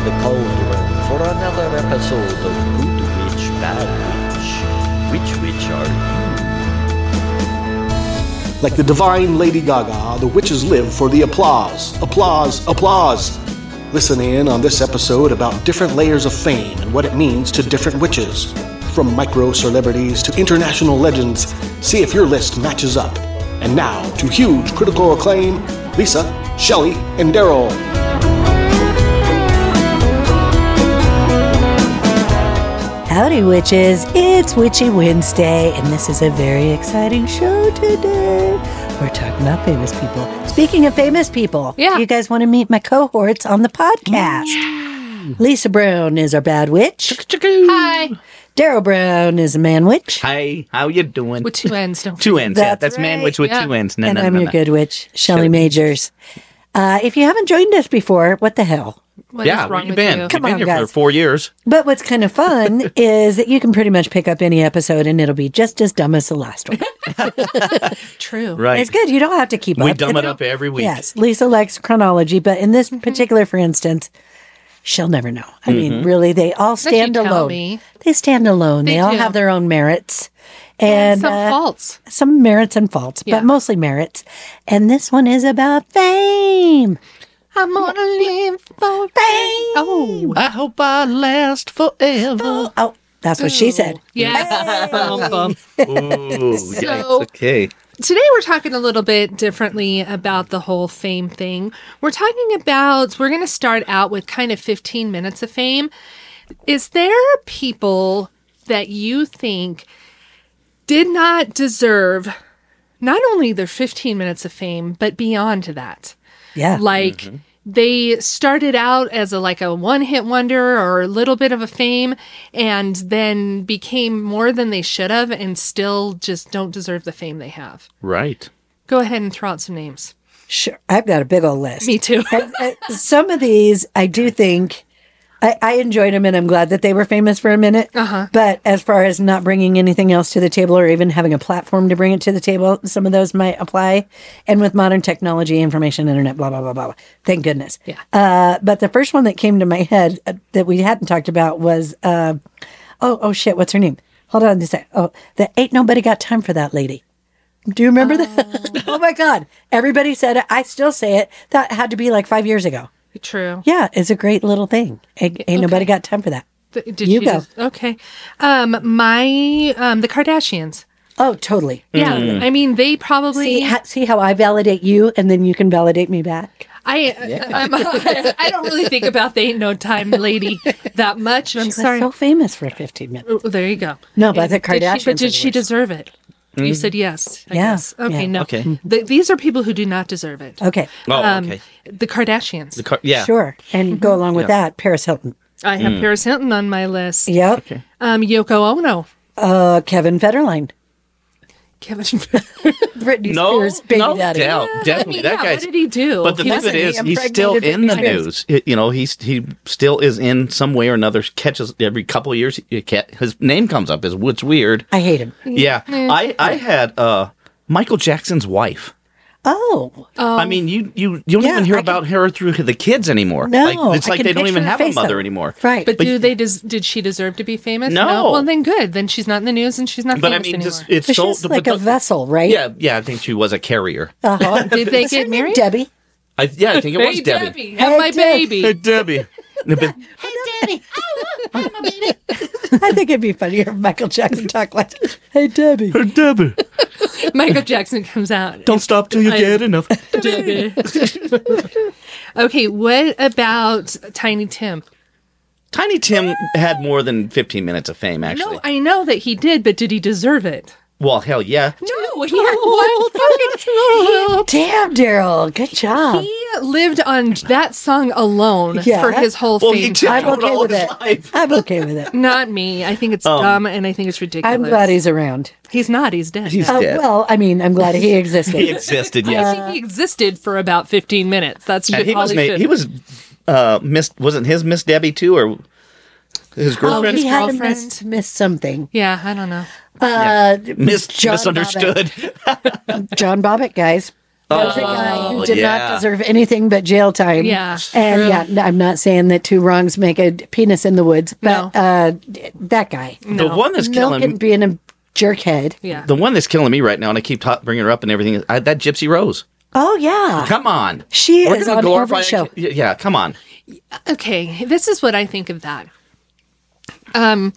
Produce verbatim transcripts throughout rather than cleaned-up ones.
the cauldron for another episode of Good Witch, Bad Witch. Which witch are you? Like the divine Lady Gaga, the witches live for the applause. Applause, applause. Listen in on this episode about different layers of fame and what it means to different witches. From micro-celebrities to international legends, see if your list matches up. And now, to huge critical acclaim, Lisa, Shelley, and Daryl. Howdy, witches. It's Witchy Wednesday, and this is a very exciting show today. We're talking about famous people. Speaking of famous people, yeah. you guys want to meet my cohorts on the podcast? Yeah. Lisa Brown is our bad witch. Hi. Daryl Brown is a man witch. Hi, how you doing? With two ends, don't Two ends, yeah. That's That's right. man witch with Yeah. two ends. No, and no, I'm no, your no. good witch, Shelley Shelley. Majors. Uh, if you haven't joined us before, what the hell? What Yeah, is where wrong you with been? you? You've Come been on, here guys. for four years. But what's kind of fun is that you can pretty much pick up any episode and it'll be just as dumb as the last one. True. Right. It's good. You don't have to keep We up. dumb it It's- up every week. Yes, Lisa likes chronology, but in Mm-hmm. this particular, for instance, she'll never know. I mean, really, they all stand you tell alone. me. They stand alone. They, They all do. have their own merits. And Some uh, faults. some merits and faults, Yeah. but mostly merits. And this one is about fame. I'm gonna live for Fame. Oh. I hope I last forever. Oh, that's what she said. Yeah. Bum, bum. Ooh, So- yikes, okay. Today we're talking a little bit differently about the whole fame thing. We're talking about, we're going to start out with kind of fifteen minutes of fame. Is there people that you think did not deserve not only their fifteen minutes of fame, but beyond that? Yeah. Like they started out as a like a one-hit wonder or a little bit of a fame and then became more than they should have and still just don't deserve the fame they have. Right. Go ahead and throw out some names. Sure. I've got a big old list. Me too. And, uh, some of these, I do think, I, I enjoyed them and I'm glad that they were famous for a minute. Uh-huh. But as far as not bringing anything else to the table or even having a platform to bring it to the table, some of those might apply. And with modern technology, information, internet, blah, blah, blah, blah. Thank goodness. Yeah. Uh, but the first one that came to my head uh, that we hadn't talked about was, uh, oh, oh shit, what's her name? Hold on a second. Oh, the Ain't Nobody Got Time for That lady. Do you remember that? Oh my God. Everybody said it. I still say it. That had to be like five years ago. True. Yeah, it's a great little thing. Ain't, ain't nobody got time for that. Th- Did You she go. just- okay. Um, my um, the Kardashians. Oh, totally. Yeah, I mean they probably. See, ha- see how I validate you and then you can validate me back? I, I'm, I don't really think about the Ain't No Time lady that much. I'm She was sorry. so famous for fifteen minutes. Oh, there you go. No, but the Did she, Kardashians but are did the she worst. deserve it? You said yes. I Yeah, guess. Okay. yeah. No. Okay. Th- these are people who do not deserve it. Okay, Oh, Um, okay. The Kardashians. The car- yeah. sure. And go along with that, Paris Hilton. I have Paris Hilton on my list. Yep. Okay. Um, Yoko Ono. Uh, Kevin Federline. Kevin. Britney No, Spears' baby no, daddy. doubt, I definitely. mean, that yeah, guy's. what did he do? But the He thing of was- it is, he he's still impregnated in the Britney news. It- you know, he's he still is in some way or another. Catches every couple of years. He, ca- his name comes up. Is what's weird. I hate him. Yeah, I I had uh, Michael Jackson's wife. Oh, I mean, you you you don't Yeah, even hear I can- about her through the kids anymore. No, like, it's I like can they don't even picture her have a face, mother though. anymore. right. But, But do you- they? Des- did she deserve to be famous? No. Well, then good. Then she's not in the news, and she's not But I famous mean, anymore. just it's But so. she's like but a the- vessel, right? Yeah, yeah. I think she was a carrier. Uh-huh. Did they What's her get name? married? Debbie. I, yeah, I think it was Hey, Debbie. Debbie, have Hey, my Debbie. baby. Hey, Debbie. I think it'd be funnier if Michael Jackson talked like, "Hey, Debbie." Hey, Debbie. Michael Jackson comes out. Don't stop till you I- get enough. Debbie. Okay, what about Tiny Tim? Tiny Tim had more than fifteen minutes of fame, actually. No, I know that he did, but did he deserve it? well, hell yeah. No, he had one fucking. Damn, Daryl, good job. He lived on that song alone Yeah. for his whole Well, fame. he did I'm all okay with his it. life. I'm okay with it. Not me. I think it's dumb and I think it's ridiculous. I'm glad he's around. He's not. He's dead. He's now. Oh, dead. well, I mean, I'm glad he existed. He existed, I yes. think he existed for about fifteen minutes. That's And he all was he made, should. he was uh Miss wasn't his Miss Debbie too, or his Oh, girlfriend? he had to girlfriend? miss, miss something. Yeah, I don't know. Uh, Miss John misunderstood. Bobbitt. John Bobbitt, guys. There's a guy who Oh, did yeah. not deserve anything but jail time. Yeah, And true. yeah, no, I'm not saying that two wrongs make a penis in the woods, but No. uh, that guy. The one that's killing Milk and being a jerkhead. Yeah. the one that's killing me right now, and I keep ta- bringing her up and everything. Is, I, that Gypsy Rose. Oh, yeah. Come on, She We're is gonna on glorify every show. it. Yeah, come on. Okay, this is what I think of that. Um.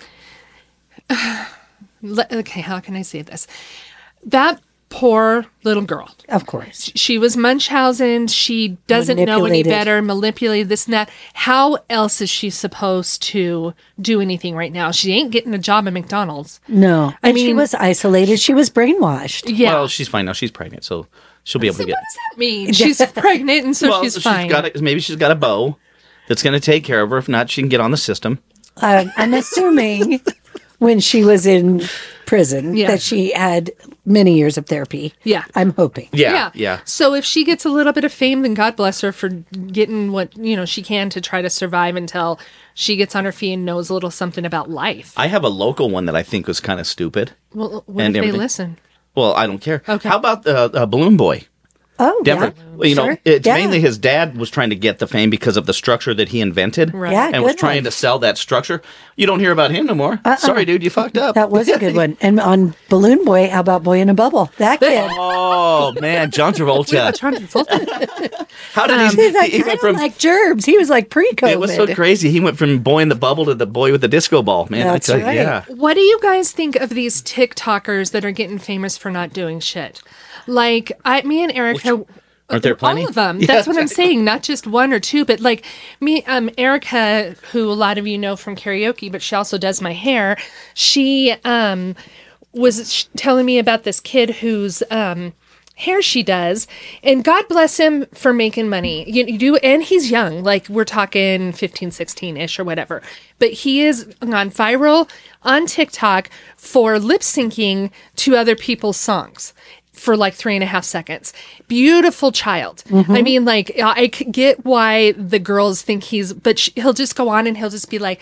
le- Okay, how can I say this? That poor little girl. Of course. She was Munchausen. She doesn't know any Manipulated. better, manipulated this and that. How else is she supposed to do anything right now? She ain't getting a job at McDonald's. No. And she mean- was isolated. She was brainwashed. Yeah. Well, she's fine now. She's pregnant, so she'll be able so to what get. does that mean? She's pregnant, and so well, she's fine. got a, maybe she's got a beau that's going to take care of her. If not, she can get on the system. Uh, I'm assuming when she was in prison Yeah. that she had many years of therapy. Yeah. I'm hoping. Yeah, yeah. So if she gets a little bit of fame, then God bless her for getting what you know she can to try to survive until she gets on her feet and knows a little something about life. I have a local one that I think was kind of stupid. Well, what And if they everything. listen? Well, I don't care. Okay. How about the uh, Balloon Boy? Oh, Denver. yeah. Well, you know, Sure. it's Yeah. mainly his dad was trying to get the fame because of the structure that he invented. Right. Yeah, And was good trying one. to sell that structure. You don't hear about him no more. Sorry, dude, you fucked up. That was a good one. And on Balloon Boy, how about Boy in a Bubble? That kid. Oh man, John Travolta. Trying to fulfill- How did He's he? like, He I went don't from. like gerbs. He was like pre-COVID. It was so crazy. He went from boy in the bubble to the boy with the disco ball. Man, That's I tell you, right. yeah. What do you guys think of these TikTokers that are getting famous for not doing shit? Like I, me and Erica. Aren't there plenty? All of them. Yeah, That's what I'm exactly. saying. Not just one or two, but like me, um, Erica, who a lot of you know from karaoke, but she also does my hair. She um, was sh- telling me about this kid whose um, hair she does, and God bless him for making money. You, you do, and he's young, like we're talking fifteen, sixteen ish or whatever. But he is on viral on TikTok for lip syncing to other people's songs for like three and a half seconds. Beautiful child. I mean, like, I could get why the girls think he's, but sh- he'll just go on and he'll just be like,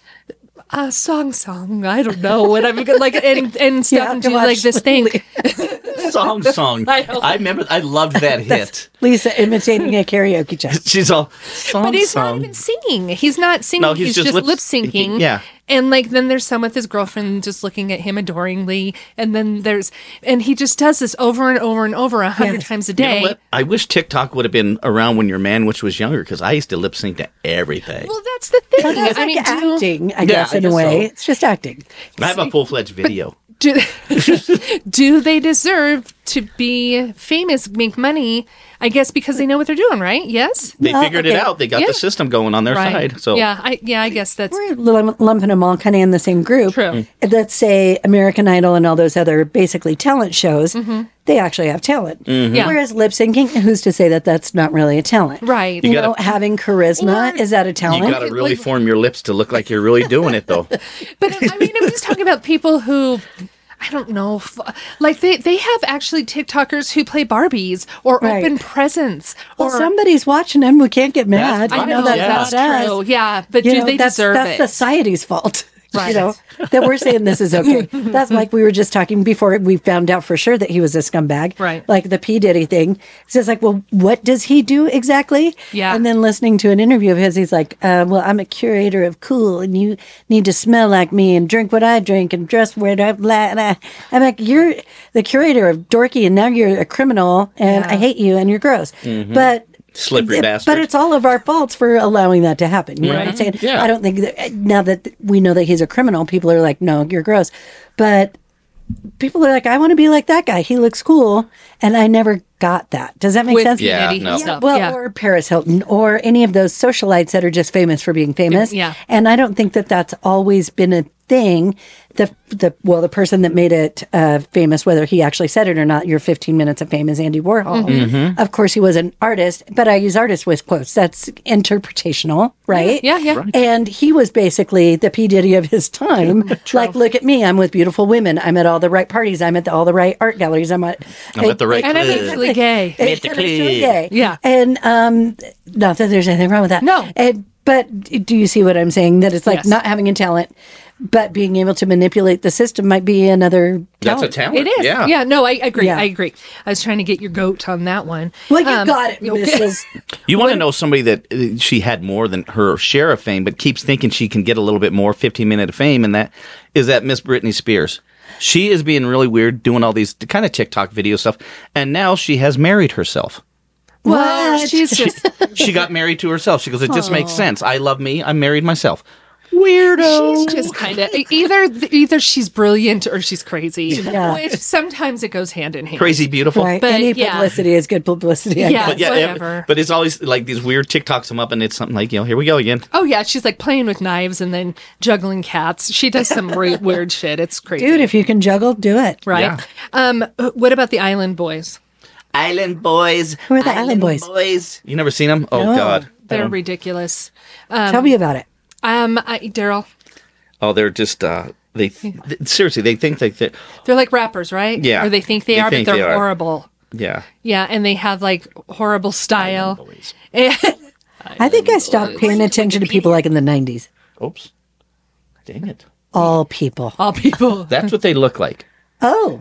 uh, song, song, I don't know what I'm gonna like, and, and stuff, Yeah, and to do like watch this thing. Song, song. I know. I remember. I loved that hit. Lisa imitating a karaoke chant. She's all song, But he's song. not even singing. He's not singing. No, he's, he's just, just lip lip syncing. syncing, yeah. And like then there's some with his girlfriend just looking at him adoringly, and then there's and he just does this over and over and over a hundred Yes. times a You know day. what? I wish TikTok would have been around when your man, which was younger, because I used to lip sync to everything. Well, that's the thing. That's I like mean, do, acting, I Yeah, guess, I in a guess way. so. It's just acting. I have a full fledged video. do, do they deserve to be famous, make money? I guess because they know what they're doing, right? Yes. They No, figured it okay. out. They got Yeah. the system going on their Right. side. So yeah, I yeah, I guess that's We're lum- lumping them all kind of in the same group. True. Let's say American Idol and all those other basically talent shows, they actually have talent. Mm-hmm. Yeah. Whereas lip syncing, who's to say that that's not really a talent? right. You, You gotta- know, having charisma, Or- is that a you talent? got to really Like- form your lips to look like you're really doing it, though. But I mean, I'm just talking about people who, I don't know, f- like they, they have actually TikTokers who play Barbies or Right. open presents. Well, Or somebody's watching them. We can't get mad. That's I fine. know that's yeah. that's not us. true. Yeah, but You do know, they that's, deserve that's it? society's fault. Right. You know, that we're saying this is okay. That's like we were just talking before we found out for sure that he was a scumbag. Right. Like the P. Diddy thing. It's just like, well, what does he do exactly? Yeah. And then listening to an interview of his, he's like, uh, well, I'm a curator of cool and you need to smell like me and drink what I drink and dress where I blah, and I, I'm like, you're the curator of dorky and now you're a criminal and Yeah. I hate you and you're gross. But Slippery it- bastard. But it's all of our faults for allowing that to happen. You know what I'm saying? Yeah. I don't think that now that we know that he's a criminal, people are like, no, you're gross. But people are like, I want to be like that guy. He looks cool. And I never got that. Does that make With sense? Yeah, Eddie no. Yeah, stuff. well, yeah. or Paris Hilton, or any of those socialites that are just famous for being famous. Yeah. And I don't think that that's always been a thing. The the well, the person that made it uh, famous, whether he actually said it or not, your fifteen minutes of fame is Andy Warhol. Mm-hmm. Of course, he was an artist, but I use artist with quotes. That's interpretational, right? Yeah, yeah. Right. And he was basically the P. Diddy of his time. Like, look at me, I'm with beautiful women. I'm at all the right parties. I'm at the, all the right art galleries. I'm at, I'm at the right And I'm club. actually gay. At the it's club. actually gay. Yeah. And um, not that there's anything wrong with that. No. And, but do you see what I'm saying? That it's like Yes. not having a talent. but being able to manipulate the system might be another That's talent. a talent. It is. Yeah. Yeah. No, I agree. Yeah. I agree. I was trying to get your goat on that one. Well, you Um, got it, Missus You want to know somebody that uh, she had more than her share of fame, but keeps thinking she can get a little bit more, fifteen minute of fame, and that is that Miss Britney Spears. She is being really weird, doing all these kind of TikTok video stuff, and now she has married herself. Well, What? she's just She got married to herself. She goes, it just makes sense. I love me. I married myself. Weirdo. she's just kind of either either she's brilliant or she's crazy. Yeah. Which sometimes it goes hand in hand. Crazy beautiful. Right. But, Any yeah. publicity is good publicity. I Yeah. guess. But yeah, Whatever. but it's always like these weird TikToks come up, and it's something like, you know, here we go again. Oh yeah, she's like playing with knives and then juggling cats. She does some re- weird shit. It's crazy. Dude, if you can juggle, do it. right? Yeah. Um, what about the Island Boys? Island Boys. Who are the Island Boys? Boys. You never seen them? Oh No. God. They're Um, ridiculous. Tell me about it. Um, I, Daryl, oh, they're just uh, they th- seriously. They think that they, they're like rappers, right? Yeah. Or they think they, They are, think but they they're are. horrible. yeah. Yeah, and they have like horrible style. Boys. I think I stopped paying attention to people like in the nineties. Oops. Dang it. All people. All people. That's what they look like. Oh,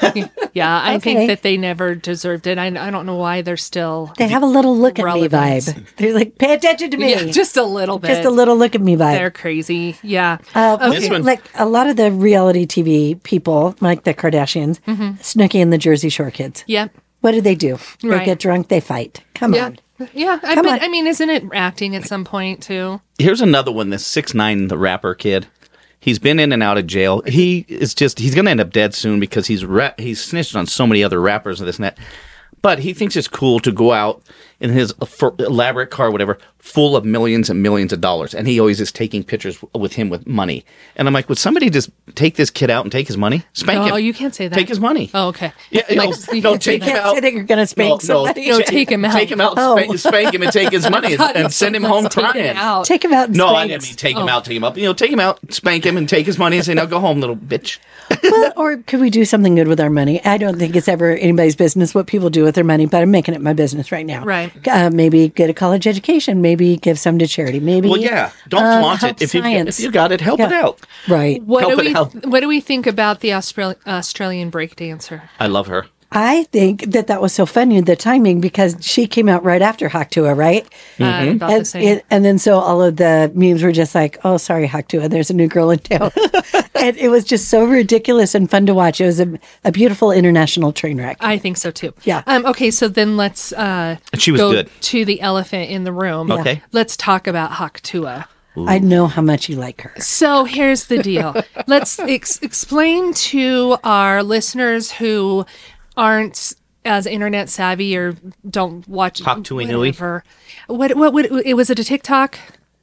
Yeah, I Okay. think that they never deserved it. I, I don't know why they're still. they have a little look at me Relevant. vibe. They're like, pay attention to me. Yeah, just a little bit. Just a little look at me vibe. They're crazy. Yeah. Uh, This one- Like a lot of the reality T V people, like the Kardashians, Snooki and the Jersey Shore kids. Yeah. What do they do? They Right. get drunk, they fight. Come Yeah. on. Yeah. I, Come but, on. I mean, isn't it acting at some point too? Here's another one. This six nine, the rapper kid. He's been in and out of jail. He is just, he's going to end up dead soon because he's ra- he's snitched on so many other rappers and this and that. But he thinks it's cool to go out in his for- elaborate car, whatever, full of millions and millions of dollars. And he always is taking pictures with him with money. And I'm like, would somebody just take this kid out and take his money? Spank him. Oh, you can't say that. Take his money. Oh, okay. Yeah, Like, no, you no, can't say take that. him Can't out. say that you're going to spank somebody. No, take him out. Take him out, Oh. spank, spank him, and take his money, and, God, and send him let's home take him crying. out. Take him out and No, I spank. didn't mean take him out, take him up. You know, take him out, spank him, and take his money, and say, "Now go home, little bitch." Well, or could we do something good with our money? I don't think it's ever anybody's business what people do with their money, but I'm making it my business right now. Right. Uh, maybe get a college education. Maybe give some to charity. Maybe. Well, yeah, don't uh, flaunt help it. If you science. if you got it, help it Yeah. out. Right. What Help do it we out. What do we think about the Austral- Australian breakdancer? I love her. I think that that was so funny, the timing, because she came out right after Haktua, right? Uh, about the And, same. it, and then so all of the memes were just like, oh, sorry, Haktua, there's a new girl in town. And it was just so ridiculous and fun to watch. It was a, a beautiful international train wreck. I think so too. Yeah. Um, okay, so then let's uh, And she was go good. to the elephant in the room. Okay. Let's talk about Haktua. I know how much you like her. So here's the deal. Let's ex- explain to our listeners who aren't as internet savvy or don't watch Haktua Nui? whatever. What what would it was it a TikTok?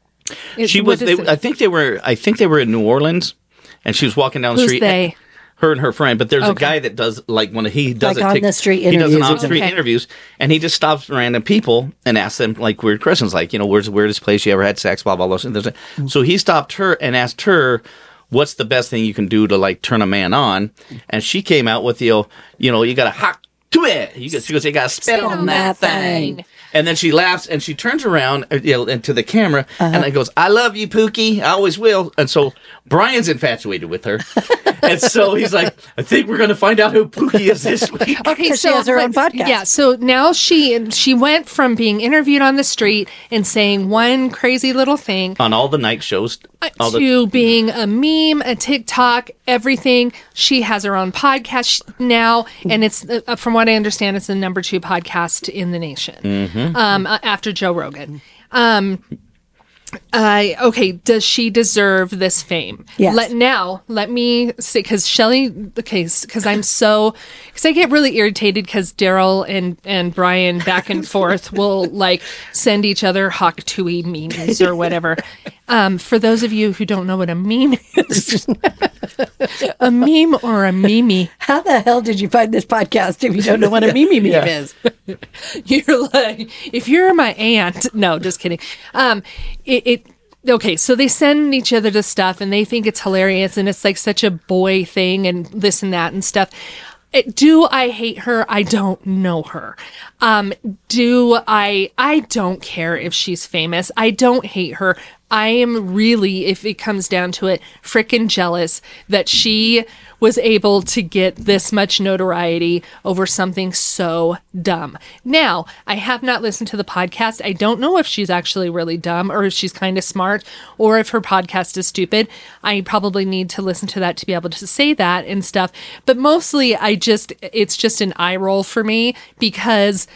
It- She what was. is They, it? I think they were. I think they were in New Orleans, and she was walking down the Who's street. they? Her and her friend. But there's a Okay. guy that does like when he does Like a on tic- the street He does an interviews or on street something. interviews, and he just stops random people and asks them like weird questions, like you know, where's the weirdest place you ever had sex? Blah blah blah. And there's a- So he stopped her and asked her, "What's the best thing you can do to like turn a man on?" And she came out with you know, you know, you got to hop to it. You got, she goes, you got to spit on that thing. And then she laughs and she turns around uh, you know, and to the camera and it goes, "I love you, Pookie. I always will." And so Brian's infatuated with her. And so he's like, "I think we're going to find out who Pookie is this week." Okay, 'Cause she has her own but- podcast. Yeah, so now she she went from being interviewed on the street and saying one crazy little thing On all the night shows. All the, to being a meme, a TikTok, everything. She has her own podcast sh- now, and it's uh, from what I understand, it's the number two podcast in the nation, Mm-hmm. um, uh, after Joe Rogan. Um, uh, okay, does she deserve this fame? Yes. Let now let me say because Shelly, okay, because I'm so because I get really irritated because Daryl and and Brian back and forth will like send each other Hawk Tui memes or whatever. Um, for those of you who don't know what a meme is, a meme or a meme, How the hell did you find this podcast if you don't know what a Mimi meme is? you're like if you're my aunt. No, just kidding. Um, it. it Okay, so they send each other the stuff and they think it's hilarious and it's like such a boy thing and this and that and stuff. It, do I hate her? I don't know her. Um, do I? I don't care if she's famous. I don't hate her. I am really, if it comes down to it, frickin' jealous that she was able to get this much notoriety over something so dumb. Now, I have not listened to the podcast. I don't know if she's actually really dumb or if she's kind of smart or if her podcast is stupid. I probably need to listen to that to be able to say that and stuff. But mostly, I just, it's just an eye roll for me because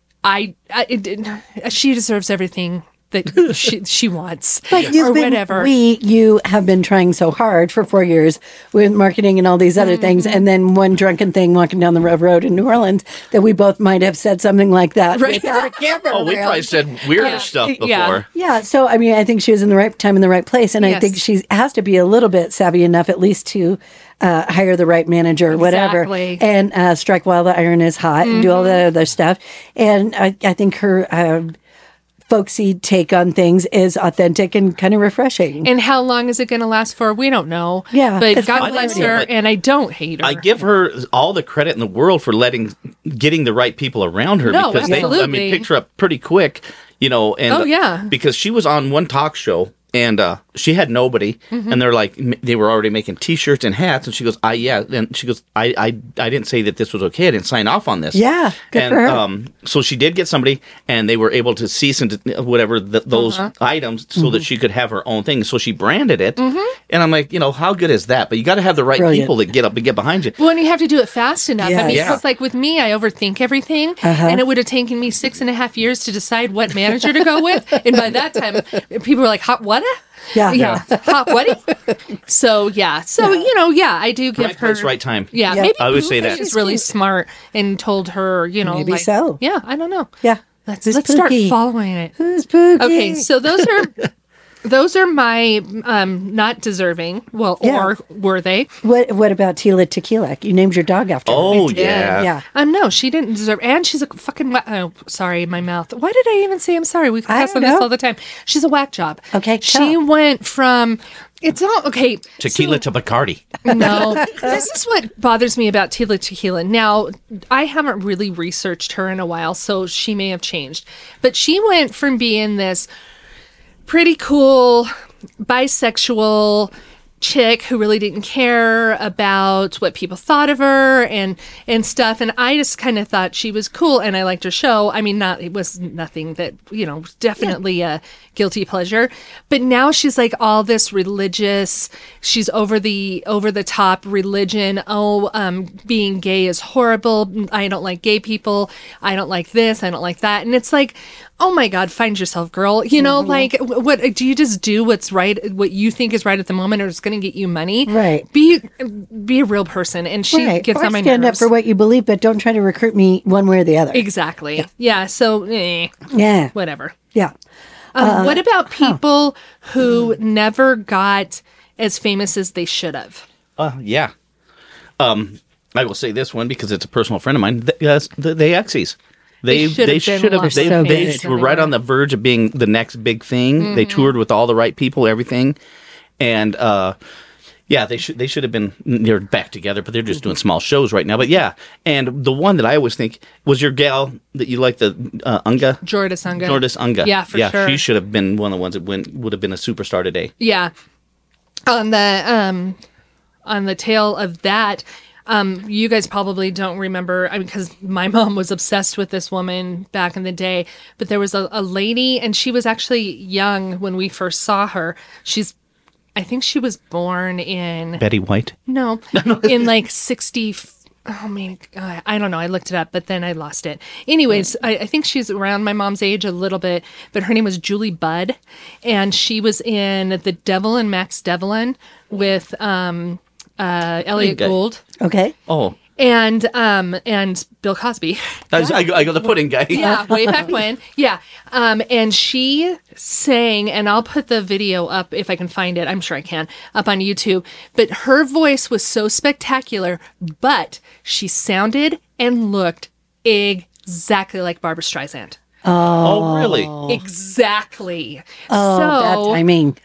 I, I it, it, she deserves everything that she, she wants But you've or been, whatever. we, you have been trying so hard for four years with marketing and all these other things. Mm-hmm. And then one drunken thing walking down the ro- road in New Orleans that we both might have said something like that. Right. without a camera Oh, we around. probably said weirder Yeah. stuff before. Yeah. Yeah. So, I mean, I think she was in the right time in the right place. And I Yes. think she has to be a little bit savvy enough at least to uh, hire the right manager or whatever. Exactly. And uh, strike while the iron is hot and do all that other stuff. And I, I think her uh, folksy take on things is authentic and kind of refreshing. And how long is it going to last for? We don't know. Yeah, But it's God probably bless idea. her, But and I don't hate her. I give her all the credit in the world for letting, getting the right people around her No, because they, I absolutely. mean, picked her up pretty quick, you know. And Oh, yeah. because she was on one talk show and uh, she had nobody, Mm-hmm. and they're like, m- they were already making T-shirts and hats, and she goes, "I yeah," and she goes, "I I I didn't say that this was okay. I didn't sign off on this." Yeah, good and for her. um, so she did get somebody, and they were able to cease and de- whatever th those Uh-huh. items so Mm-hmm. that she could have her own thing. So she branded it, and I'm like, you know, how good is that? But you got to have the right Brilliant. people that get up and get behind you. Well, and you have to do it fast enough. I mean, Yes. because like with me, I overthink everything, Uh-huh. and it would have taken me six and a half years to decide what manager to go with. And by that time, people were like, "Hot what?" Yeah. yeah, hot what? So yeah, so you know, yeah, I do give Right her place, right time. Yeah, Yeah. maybe I would say maybe that. she's really smart and told her, you know, Maybe like, so. Yeah, I don't know. Yeah. Let's Who's let's start spooky? following it. Who's spooky? Okay, so those are those are my um not deserving. Well, Yeah. or were they? What What about Tila Tequila? You named your dog after her. Oh yeah. Yeah. Um, no, she didn't deserve. And she's a fucking. Wha- oh, sorry, my mouth. Why did I even say I'm sorry? We I cuss on don't this know. all the time. She's a whack job. Okay, she tell. went from. It's all okay. Tequila to Bacardi. No, this is what bothers me about Tila Tequila. Now, I haven't really researched her in a while, so she may have changed. But she went from being this pretty cool bisexual chick who really didn't care about what people thought of her and and stuff, and I just kind of thought she was cool and I liked her show. I mean, not it was nothing that, you know, definitely a guilty pleasure, but now she's like all this religious, she's over the over the top religion. Oh, um being gay is horrible. I don't like gay people. I don't like this, I don't like that. And it's like, oh my God, find yourself, girl. You know, like, wh- what do you just do what's right, what you think is right at the moment, or it's going to get you money? Right. Be be a real person. And she Right. gets Or on my stand nerves. up for what you believe, but don't try to recruit me one way or the other. Exactly. Yeah. So, eh, Yeah. whatever. Yeah. Um, what about people who never got as famous as they should have? Uh, yeah. Um, I will say this one because it's a personal friend of mine. The, uh, the, the Exies. They They should they have been should have lots they, so they good. were right on the verge of being the next big thing. They toured with all the right people, everything, and uh, yeah, they should they should have been they're back together, but they're just doing small shows right now. But yeah, and the one that I always think was your gal that you like, the uh, Unga. Jordis Unga. Jordis Unga. Yeah, for yeah, sure. she should have been one of the ones that went, would have been a superstar today. Yeah. On the um on the tail of that, um you guys probably don't remember, I mean, because my mom was obsessed with this woman back in the day, but there was a, a lady, and she was actually young when we first saw her. She's I think she was born in Betty White. no, in like sixty. Oh man, God, I don't know. I looked it up, but then I lost it. Anyways, I, I think she's around my mom's age a little bit, but her name was Julie Budd, and she was in The Devil and Max Devlin with um, uh, Elliot Okay. Gould Okay. Oh, and um, and Bill Cosby. I, was- I, go, I go the pudding guy. Yeah, way back when. Yeah. Um, and she sang, and I'll put the video up if I can find it. I'm sure I can, up on YouTube. But her voice was so spectacular, but she sounded and looked exactly like Barbra Streisand. Oh, really? Exactly. Oh, so, bad timing. Yeah.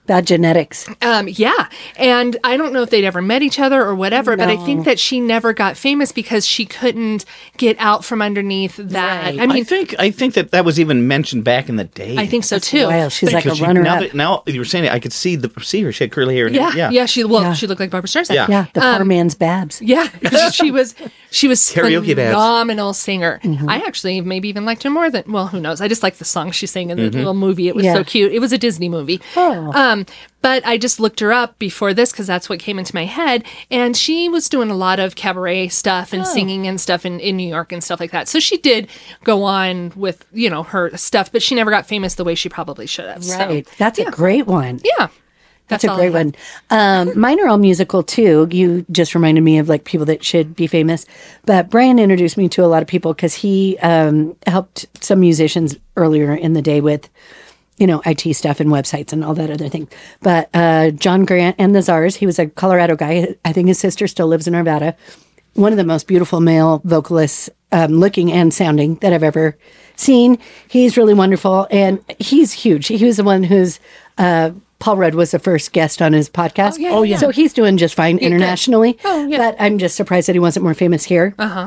Bad genetics. Um, yeah. And I don't know if they'd ever met each other or whatever, but I think that she never got famous because she couldn't get out from underneath that. Right. I mean, I think I think that that was even mentioned back in the day. I think so too. Wow, she's like a Because she- runner now, up. that, now you were saying it, I could see the see her. She had curly hair. And Yeah, yeah, yeah, She well, Yeah. she looked like Barbara Streisand. Yeah. Yeah, the poor man's Babs. Yeah, she was she was Karaoke Babs. phenomenal singer. Mm-hmm. I actually maybe even liked her more than well, who knows? I just liked the song she sang in the little movie. It was Yeah. so cute. It was a Disney movie. Oh. Um, but I just looked her up before this because that's what came into my head, and she was doing a lot of cabaret stuff and singing and stuff in, in New York and stuff like that. So she did go on with you know her stuff, but she never got famous the way she probably should have. So, Right. That's a great one. yeah, That's, a all I great had. one. Um, mine are all musical too. You just reminded me of like people that should be famous. But Brian introduced me to a lot of people because he um, helped some musicians earlier in the day with, you know, I T stuff and websites and all that other thing. But uh, John Grant and the Czars, he was a Colorado guy. I think his sister still lives in Nevada. One of the most beautiful male vocalists, um, looking and sounding, that I've ever seen. He's really wonderful and he's huge. He was the one who's uh, Paul Rudd was the first guest on his podcast. yeah, Oh, yeah. So he's doing just fine internationally. Oh, yeah. But I'm just surprised that he wasn't more famous here. Uh-huh.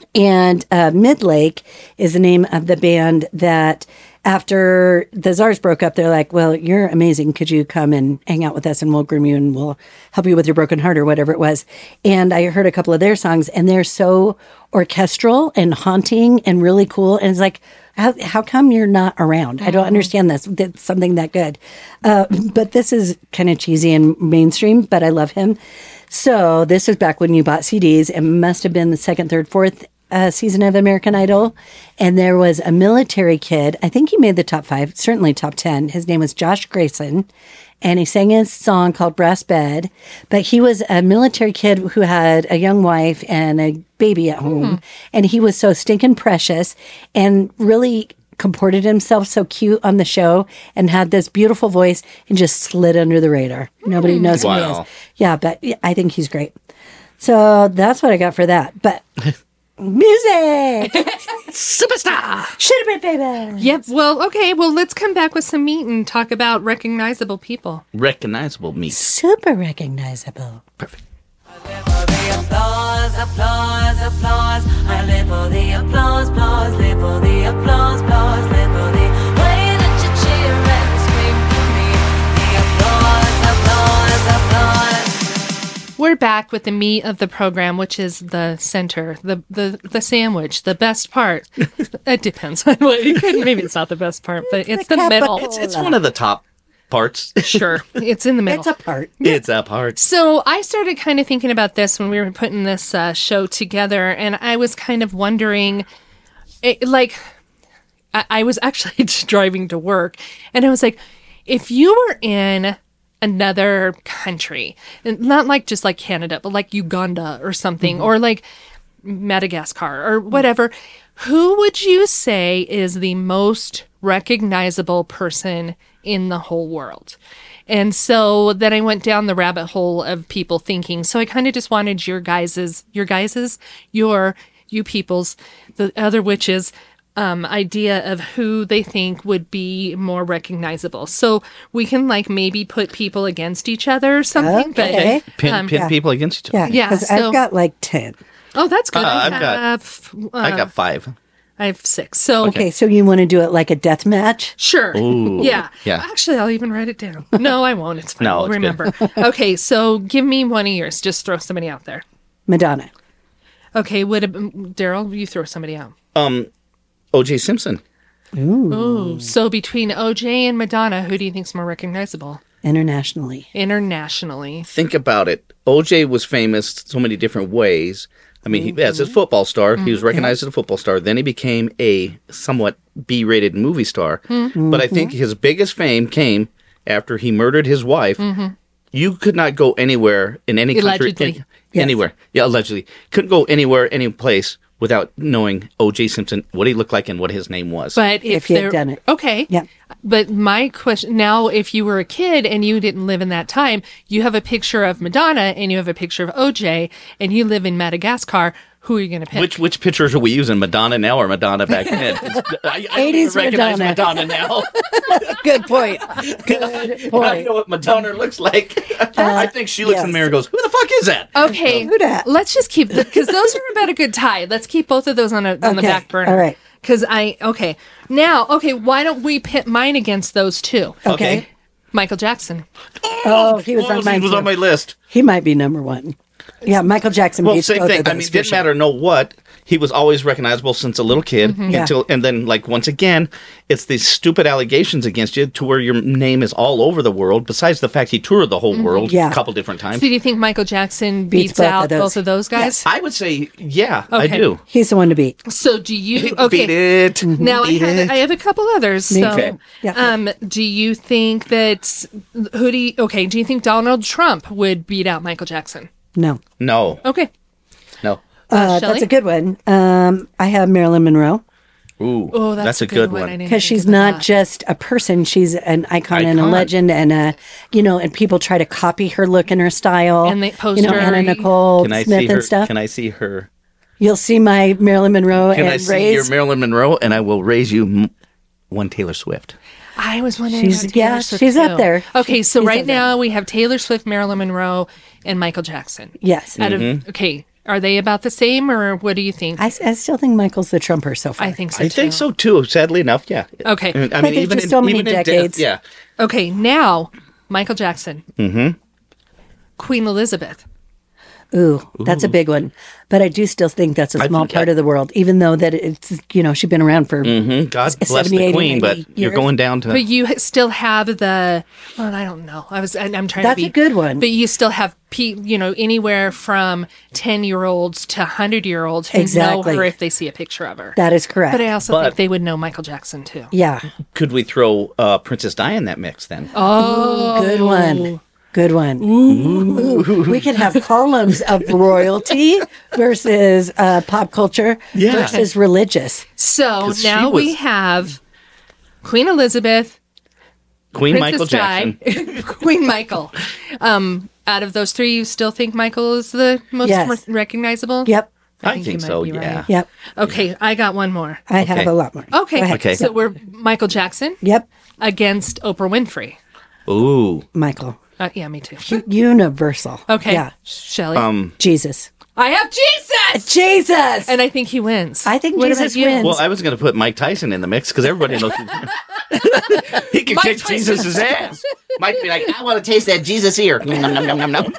And uh, Midlake is the name of the band that after the Czars broke up, they're like, well, you're amazing. Could you come and hang out with us and we'll groom you and we'll help you with your broken heart or whatever it was. And I heard a couple of their songs and they're so orchestral and haunting and really cool. And it's like, how, how come you're not around? I don't understand this. That's something that good. Uh, but this is kind of cheesy and mainstream, but I love him. So this was back when you bought C Ds. It must have been the second, third, fourth uh, season of American Idol. And there was a military kid. I think he made the top five, certainly top ten. His name was Josh Grayson. And he sang a song called Brass Bed. But he was a military kid who had a young wife and a baby at home. And he was so stinking precious and really comported himself so cute on the show and had this beautiful voice and just slid under the radar. Nobody knows who he Wow. is. Yeah, but yeah, I think he's great. So that's what I got for that. But music! Superstar. Should have been baby. Yep. Well, okay. Well, let's come back with some meat and talk about recognizable people. Recognizable meat. Super recognizable. Perfect. live for the applause, applause, applause. I live for the applause, applause, live for the applause, applause, live for the way that you cheer and scream for me. The applause, applause, applause. We're back with the meat of the program, which is the center, the the, the sandwich, the best part. It depends on what. Maybe it's not the best part, but it's the, the middle. capital. It's, it's one of the top parts. Sure, it's in the middle. It's a part. It's a part. So I started kind of thinking about this when we were putting this uh, show together, and I was kind of wondering, it, like, I, I was actually driving to work, and I was like, if you were in another country, and not like just like Canada, but like Uganda or something, or like Madagascar or whatever, who would you say is the most recognizable person in the whole world? And so then I went down the rabbit hole of people thinking. So I kind of just wanted your guys's, your guys's, your, you people's, the other witches, um, idea of who they think would be more recognizable. So we can like maybe put people against each other or something. Okay. But, Pin, um, pin yeah. people against each Yeah, other. Yeah, because so- I've got like ten. oh, that's good. Uh, I I've got- have, uh, I got five. I have six. So Okay, so you want to do it like a death match? sure. Yeah. yeah. Actually, I'll even write it down. No, I won't. It's fine. No, I'll it's good. remember. Okay, so give me one of yours. Just throw somebody out there. Madonna. Okay, would Daryl, you throw somebody out. Um, O J Simpson. Ooh. So between O J and Madonna, who do you think's more recognizable Internationally. internationally? Think about it. O J was famous so many different ways. I mean, he, as a football star, he was recognized as a football star. Then he became a somewhat B-rated movie star. But I think his biggest fame came after he murdered his wife. You could not go anywhere in any country. Allegedly. an- Anywhere. Yeah, allegedly. Couldn't go anywhere, any place without knowing O J Simpson, what he looked like and what his name was. But if, If he had they're- done it. Okay. Yeah. But my question now, if you were a kid and you didn't live in that time, you have a picture of Madonna and you have a picture of O J and you live in Madagascar, Who are you going to pick? Which which pictures are we using? Madonna now or Madonna back then? I, I eighties don't recognize Madonna. Madonna now. Good point. Good I point. know what Madonna looks like. I think she looks in yes. the mirror and goes, "Who the fuck is that?" Okay, Who dat? let's just keep because those are about a good tie. Let's keep both of those on, a, on the Okay, back burner. all right. Because I okay now okay. Why don't we pit mine against those two? Okay. Michael Jackson. Oh, he was Oh, on mine he was too. on my list. He might be number one. Yeah, Michael Jackson. Well, beats same both thing. of I those mean, it for didn't sure. matter no what. He was always recognizable since a little kid Yeah. until, and then like once again, it's these stupid allegations against you to where your name is all over the world. Besides the fact he toured the whole world Yeah. a couple different times. So do you think Michael Jackson Beats beats, both out of those. both of those guys? Yes. I would say, yeah, I Okay. do. He's the one to beat. So do you? Okay. Beat it. Now I Beat have, it. I have a couple others. Me So, too. Yeah. um, do you think that who do you? Okay, do you think Donald Trump would beat out Michael Jackson? No. No, Okay, no. Uh, Shelley? that's a good one. Um, I have Marilyn Monroe Ooh, oh, that's, a good one. I didn't because think she's about not that. just a person; she's an icon, and a Icon. legend, and a you know, and people try to copy her look and her style. And they post you know her- Anna Nicole Can I Smith see her? and stuff. Can I see her? You'll see my Marilyn Monroe Can and I see raise. your Marilyn Monroe? And I will raise you m- one Taylor Swift. I was wondering. She's- about Taylor yeah, Swift, she's up too. there. Okay, so She's right up there. now we have Taylor Swift, Marilyn Monroe, and Michael Jackson. yes, Out Mm-hmm. of okay, are they about the same, or what do you think? I, I still think Michael's the trumper so far. I think so. I too. think so too. Sadly enough, yeah. Okay. I mean, But there's even just in, so many even in decades. death, yeah. Okay, now Michael Jackson. Mm-hmm. Queen Elizabeth. Ooh, that's a big one. But I do still think that's a I small think part I- of the world, even though that it's, you know, she's been around for. Mm, God bless seventy, the eighty, Queen, but ninety you're years. going down to. But you still have the. Well, I don't know. I was. I- I'm trying That's to be a good one. But you still have, pe- you know, anywhere from ten year olds to hundred year olds who Exactly. know her if they see a picture of her. That is correct. But I also But- think they would know Michael Jackson too. yeah. Could we throw uh, Princess Di in that mix then? Oh, Good one. Good one. Ooh. We could have columns of royalty versus uh, pop culture Yeah. versus religious. So 'Cause she now we was- have Queen Elizabeth, Queen Princess Michael Jackson. Di, Queen Michael. Um, out of those three, you still think Michael is the most Yes. re- recognizable? Yep. I think think, you might so. be Yeah. right. Yep. Okay, I got one more. I have Okay. a lot more. Okay, Go ahead. Okay. so we're Michael Jackson Yep. against Oprah Winfrey. Ooh. Michael. Uh, yeah, me too. Universal. Okay, Yeah. Shelley. Um. Jesus. I have Jesus, Jesus. and I think he wins. I think What Jesus about you? wins. Well, I was going to put Mike Tyson in the mix because everybody knows he can Mike kick Tyson. Jesus' ass. Mike be like, I want to taste that Jesus ear. Nom, nom, nom, nom, nom.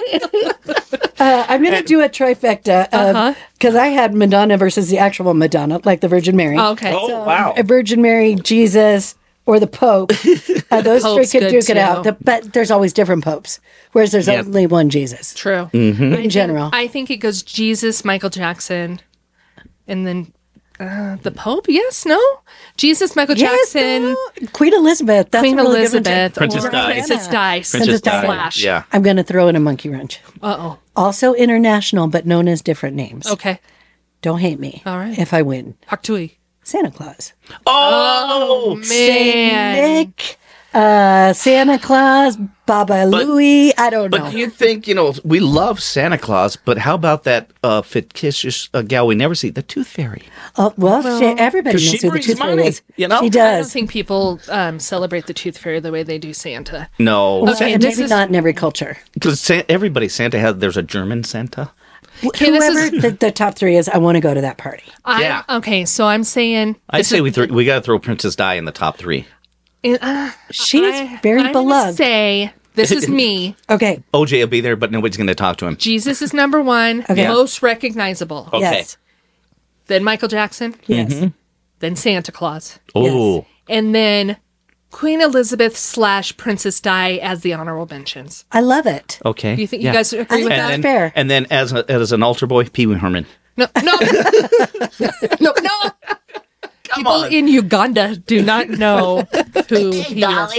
Uh, I'm going to do a trifecta Uh-huh. because I had Madonna versus the actual Madonna, like the Virgin Mary. Oh, okay. Oh, wow. A Virgin Mary, Jesus, or the Pope. Uh, those three Pope's could good, duke it out. too. The, but there's always different popes, whereas there's Yeah. only one Jesus. True. Mm-hmm. In general. I think it goes Jesus, Michael Jackson, and then uh, the Pope. Yes, no, Jesus, Michael Yes, Jackson, no. Queen Elizabeth. That's Queen a really good one, too. Elizabeth, Princess or Di. Princess Di. Princess Di. Flash. Yeah. I'm going to throw in a monkey wrench. Uh oh. Also international, but known as different names. Okay. Don't hate me. All right. If I win. Haktui. Santa Claus. Oh, Man. Nick, uh, Santa Claus, Baba But- Louie. I don't but know. you think, you know, we love Santa Claus, but how about that uh, fictitious uh, gal we never see, the Tooth Fairy? Oh, well, she, everybody 'Cause knows she who the brings Tooth Fairy money, is. you know? She I don't does. think people um, celebrate the Tooth Fairy the way they do Santa. No, Okay, and this maybe is- not in every culture. because San- everybody Santa has. There's a German Santa. Okay, this Whoever is- the, the top three is, I want to go to that party. I'm- Yeah. Okay, so I'm saying. I this say is- we th- we got to throw Princess Di in the top three. Uh, She's I- very I'm gonna beloved. Say this is me. Okay. O J will be there, but nobody's going to talk to him. Jesus is number one, Okay. most recognizable. Okay. Yes. Then Michael Jackson. Yes. Then Santa Claus, Oh, and then Queen Elizabeth slash Princess Di as the honorable mentions. I love it. okay. Do you think Yeah. you guys agree I with think that? and then, fair. And then as a, as an altar boy, Pee Wee Herman. No, no, no, no. People on. in Uganda do not know who he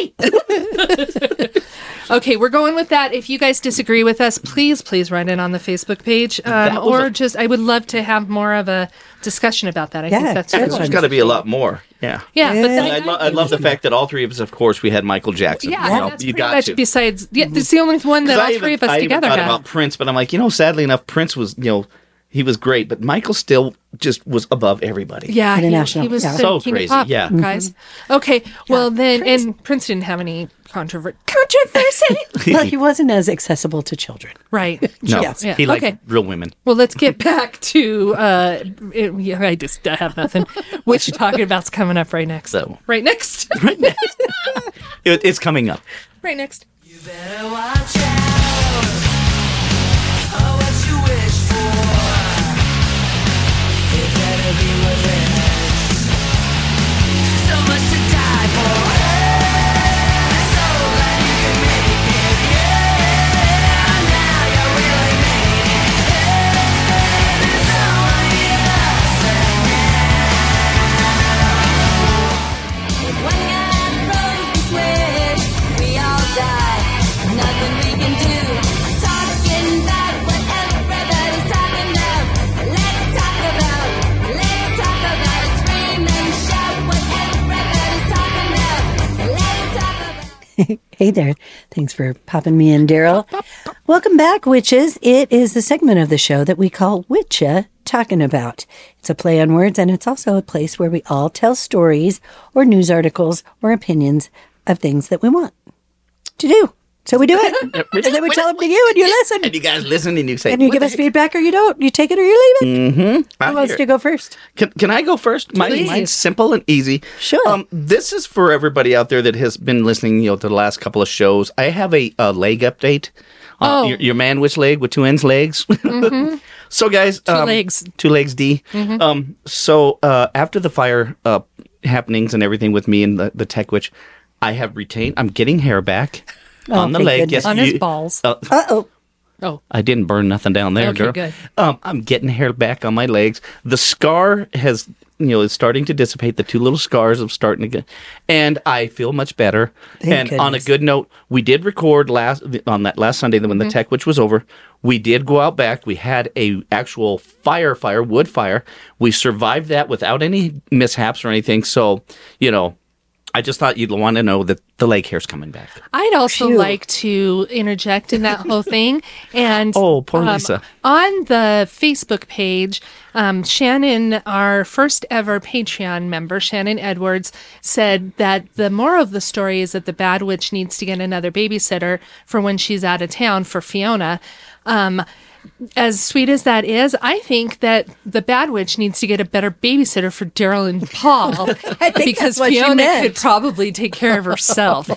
is. Okay, we're going with that. If you guys disagree with us, please, please write in on the Facebook page, um, That was or a- just I would love to have more of a discussion about that. I Yeah, think that's good really one. There's got to be a lot more. Yeah. yeah, but Yeah. that, I, lo- I love the fact that all three of us, of course, we had Michael Jackson. yeah, You know, that's you pretty got much to. besides. Yeah, it's the only one that 'Cause all I three even- of us I even together thought had. about Prince, but I'm like, you know, sadly enough, Prince was, you know, he was great, but Michael still just was above everybody. Yeah, he, International, he was yeah. the So king of crazy, pop, yeah. guys. Okay, well then, and Prince didn't have any controversy. Controversy, Well, he wasn't as accessible to children. right? No, Yes. Yeah, he liked okay. real women. Well, let's get back to. Uh, it, yeah, I just I have nothing. What you're talking about's coming up right next. So. Right next. Right next. It, it's coming up. right next. You better watch out. Oh, what you wish for. It better be worth it. So much to die for. So glad you can make it. Yeah, now you really made it. It's only us and now. If one guy throws the switch, we all die. Nothing we can do. Talking about what everybody's talking about. Let's talk about. Let's talk about. Scream and shout what everybody's talking about. Let's talk about. Hey there. Thanks for popping me in, Daryl. Welcome back, witches. It is the segment of the show that we call Witcha Talking About. It's a play on words, and it's also a place where we all tell stories or news articles or opinions of things that we want to do. So we do it. And then we tell them to you, and you listen. And you guys listen and you say, And you "What give the us heck?" feedback, or you don't. You take it or you leave it. Mm-hmm. Who wants to go first? Can, can I go first? Mine, Please. mine's simple and easy. Sure. Um, this is for everybody out there that has been listening, you know, to the last couple of shows. I have a, a leg update. Uh, Oh. your, your manwich leg with two ends legs. So, guys, two legs. two legs D. Um, so uh, after the fire uh, happenings and everything with me and the, the tech witch, I have retained. I'm getting hair back Oh, on the thank leg. goodness. Yes, On you- his balls. uh, Uh-oh. Oh, I didn't burn nothing down there, Okay, girl. good. Um, I'm getting hair back on my legs. The scar has, you know, is starting to dissipate. The two little scars are starting to get, and I feel much better. Thank and on a goodness. good note, we did record last on that last Sunday when Mm-hmm. the tech witch was over. We did go out back. We had a actual fire, fire, wood fire. We survived that without any mishaps or anything. So, you know, I just thought you'd want to know that the leg hair's coming back. I'd also Phew. like to interject in that whole thing. And Oh, poor um, Lisa. on the Facebook page, um, Shannon, our first ever Patreon member, Shannon Edwards, said that the moral of the story is that the bad witch needs to get another babysitter for when she's out of town for Fiona. Um, as sweet as that is, I think that the bad witch needs to get a better babysitter for Daryl and Paul because that's what she Fiona meant. could probably take care of herself.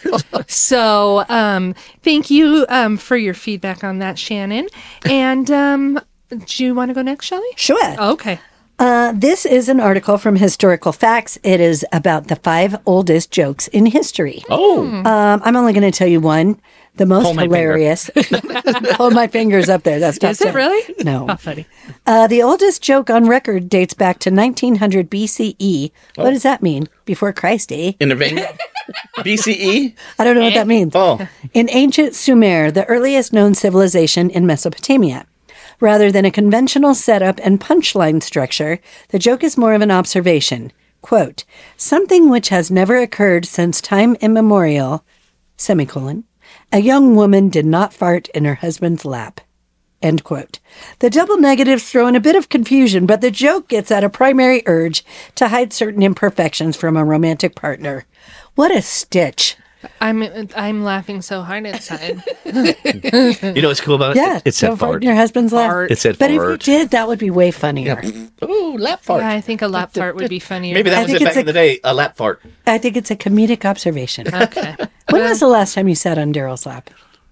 So, um, thank you um, for your feedback on that, Shannon. And um, do you want to go next, Shelley? Sure. Okay. Uh, this is an article from Historical Facts. It is about the five oldest jokes in history. Oh, Um, I'm only going to tell you one. The most Hold my finger. hilarious. Hold my fingers up there. That's not Is it really? No. How funny. Uh, the oldest joke on record dates back to nineteen hundred B C E. What does that mean? Before Christ, eh? in the vein. B C E? I don't know what that means. Oh. In ancient Sumer, the earliest known civilization in Mesopotamia. Rather than a conventional setup and punchline structure, the joke is more of an observation. Quote, something which has never occurred since time immemorial, semicolon, a young woman did not fart in her husband's lap. End quote. The double negatives throw in a bit of confusion, but the joke gets at a primary urge to hide certain imperfections from a romantic partner. What a stitch. I'm I'm laughing so hard inside. You know what's cool about it? Yeah, It, it said don't fart fart. in your husband's lap. Fart. It said But fart. if you did, that would be way funnier. Oh, lap fart. Yeah, I think a lap fart would be funnier. Maybe that I was think it it's back in a- the day, a lap fart. I think it's a comedic observation. Okay. When was the last time you sat on Daryl's lap?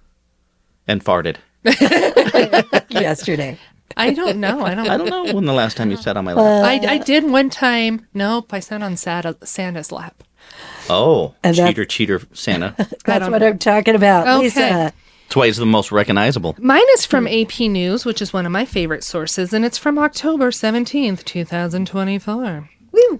And farted. Yesterday. I don't know. I don't. I don't know when the last time you sat on my lap. I, I did one time. Nope, I sat on Santa, Santa's lap. oh, And that- cheater, cheater Santa. That's don't what I'm talking about. Okay. Lisa. That's why he's the most recognizable. Mine is from A P News, which is one of my favorite sources, and it's from October seventeenth, twenty twenty-four. Woo.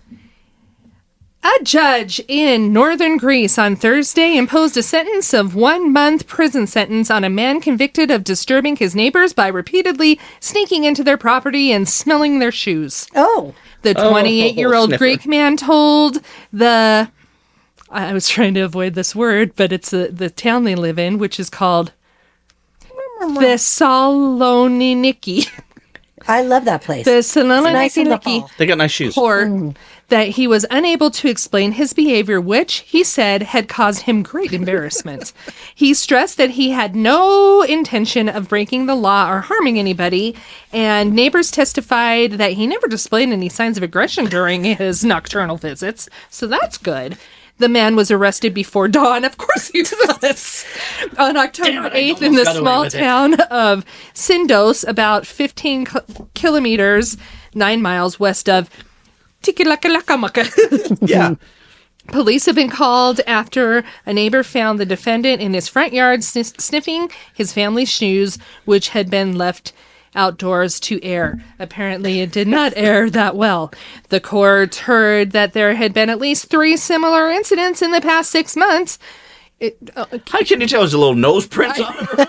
A judge in northern Greece on Thursday imposed a sentence of one month prison sentence on a man convicted of disturbing his neighbors by repeatedly sneaking into their property and smelling their shoes. Oh. The Oh, twenty-eight-year-old sniffer. Greek man told the... I was trying to avoid this word, but it's the the town they live in, which is called Thessaloniki. I love that place. The Sonoma nice in the Nicky fall. They got nice shoes. report that he was unable to explain his behavior, which he said had caused him great embarrassment. He stressed that he had no intention of breaking the law or harming anybody, and neighbors testified that he never displayed any signs of aggression during his nocturnal visits, so that's good. The man was arrested before dawn. Of course he was. On October eighth in the got away small with it. town of Sindos, about fifteen ki- kilometers, nine miles west of Tikilakalakamaka. Yeah. Police have been called after a neighbor found the defendant in his front yard sniff- sniffing his family's shoes, which had been left outdoors to air. Apparently, it did not air that well. The court heard that there had been at least three similar incidents in the past six months. It, uh, How can you tell there's a little nose print on it?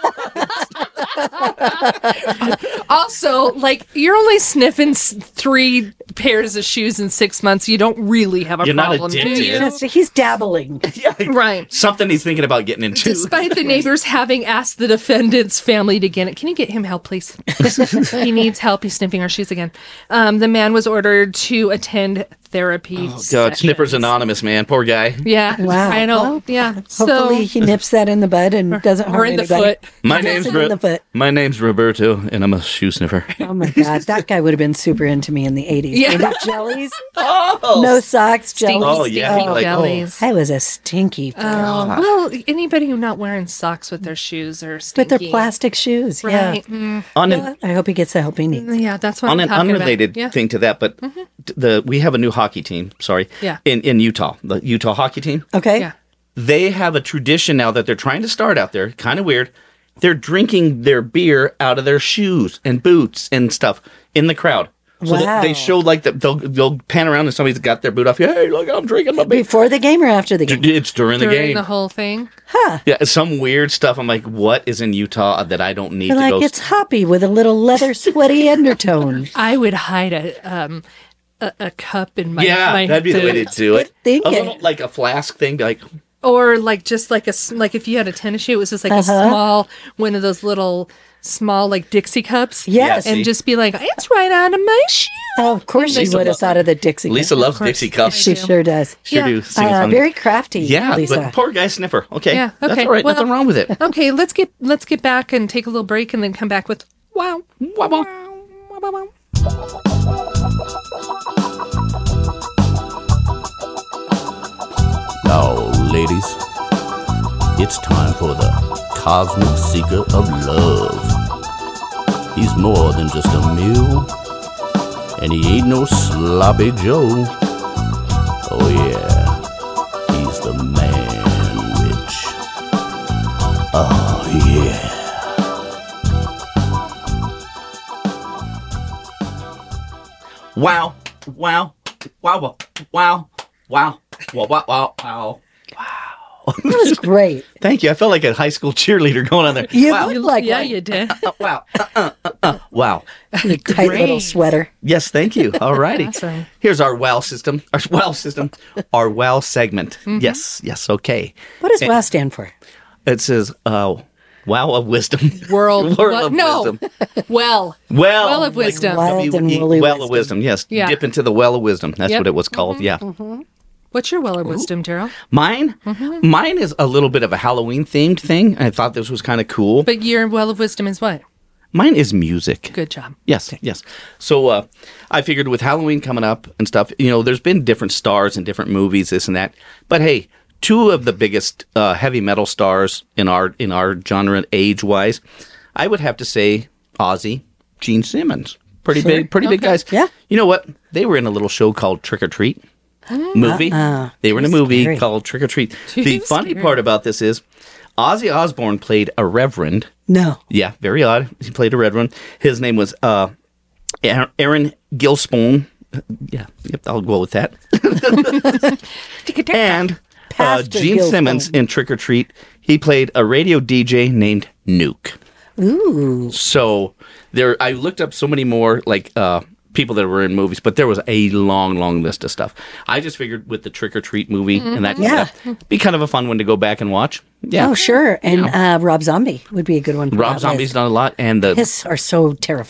also, like, you're only sniffing s- three pairs of shoes in six months. You don't really have a You're not problem, do addicted. you? Just- he's dabbling. Yeah. Right. Something he's thinking about getting into. Despite the neighbors having asked the defendant's family to get it, can you get him help, please? He needs help. He's sniffing our shoes again. Um, the man was ordered to attend therapy. Oh, God, sessions. Sniffers Anonymous, man. Poor guy. Yeah. Wow. I know. Well, yeah. Hopefully So, he nips that in the bud and doesn't harm or in the anybody. foot. My Nips name's it Ro- in the foot. My name's Roberto, and I'm a shoe sniffer. Oh my God, that guy would have been super into me in the eighties. Yeah. No jellies, Oh, no socks, jellies. Oh, yeah, Stinky like, oh. jellies. I was a stinky Oh, girl well, anybody who's not wearing socks with their shoes or with stinky. their plastic shoes. Right. Mm, on Yeah. an, I hope he gets the help he needs. yeah, that's what on I'm an talking unrelated about. Yeah. thing to that, but d- the we have a new hockey team. Sorry. Yeah. In in Utah, the Utah hockey team. Okay. Yeah. They have a tradition now that they're trying to start out there. Kind of weird. They're drinking their beer out of their shoes and boots and stuff in the crowd. So they- Wow. they, show like the, they'll they'll pan around and somebody's got their boot off. Hey, look, I'm drinking my beer. Before the game or after the game? It's during the During game. the whole thing. Yeah, it's some weird stuff. I'm like, what is in Utah that I don't need They're to like go? it's hoppy with a little leather sweaty undertone. I would hide a um a, a cup in my yeah, my that'd be the way boot. to do it. Good A thinking. little like a flask thing, be like, Or like just like a s- like if you had a tennis shoe, it was just like a Uh-huh. small one of those little small like Dixie cups. Yes. Yeah, and see? just be like, it's right out of my shoe. Oh, of course she Lisa would have lo- thought of the Dixie. Lisa cup. loves course. Dixie cups. She do. sure does. Sure Yeah. do. Sing a Uh, song. very crafty, Yeah, Lisa. but poor guy sniffer. Okay, Yeah, that's okay, all right. well- Nothing wrong with it. Okay, let's get let's get back and take a little break and then come back with wow. Wow, wow. Wow, wow, wow. Now, ladies, it's time for the Cosmic Seeker of Love. He's more than just a meal, and he ain't no sloppy Joe. Oh yeah, he's the man witch. Oh yeah. Wow, wow, wow, wow, wow, wow, wow, wow, wow, wow. That was great. Thank you. I felt like a high school cheerleader going on there. You wow, look like yeah, one. you did. uh, wow, uh, uh, uh, uh, wow. Your tight little sweater. Yes, thank you. All righty. Awesome. Here's our WOW system. Our WOW system. Our WOW segment. Yes, yes, okay. What does WOW stand for? It says, uh, wow of wisdom. World, World what? of no. wisdom. Well, Well, Well of like wisdom. Wild and W E- woolly well wisdom. of wisdom. Yes. Yeah. Dip into the well of wisdom. That's Yep. what it was called. Yeah. what's your well of wisdom, Daryl? Mine, mine is a little bit of a Halloween themed thing. I thought this was kind of cool. But your well of wisdom is what? Mine is music. Good job. Yes, yes. So uh, I figured with Halloween coming up and stuff, you know, there's been different stars in different movies, this and that. But hey, two of the biggest uh, heavy metal stars in our in our genre, age wise, I would have to say Ozzy, Gene Simmons, pretty big, pretty big Okay. guys. Yeah. You know what? They were in a little show called Trick or Treat. Movie. Uh-uh. They were in a Too movie scary. called Trick or Treat. Too the funny scary. part about this is Ozzy Osbourne played a reverend. No. Yeah, very odd. He played a red one. His name was uh, Aaron Aaron Gilspoon. Yeah, yep, I'll go with that. And uh, Pastor Gene Gilspoon. Simmons in Trick or Treat, he played a radio D J named Nuke. Ooh. So there, I looked up so many more like uh, people that were in movies, but there was a long, long list of stuff. I just figured with the Trick or Treat movie and that, Yeah. that be kind of a fun one to go back and watch. Yeah, Oh, sure. And uh, Rob Zombie would be a good one. For Rob that Zombie's list. done a lot, and the His are so terrifying.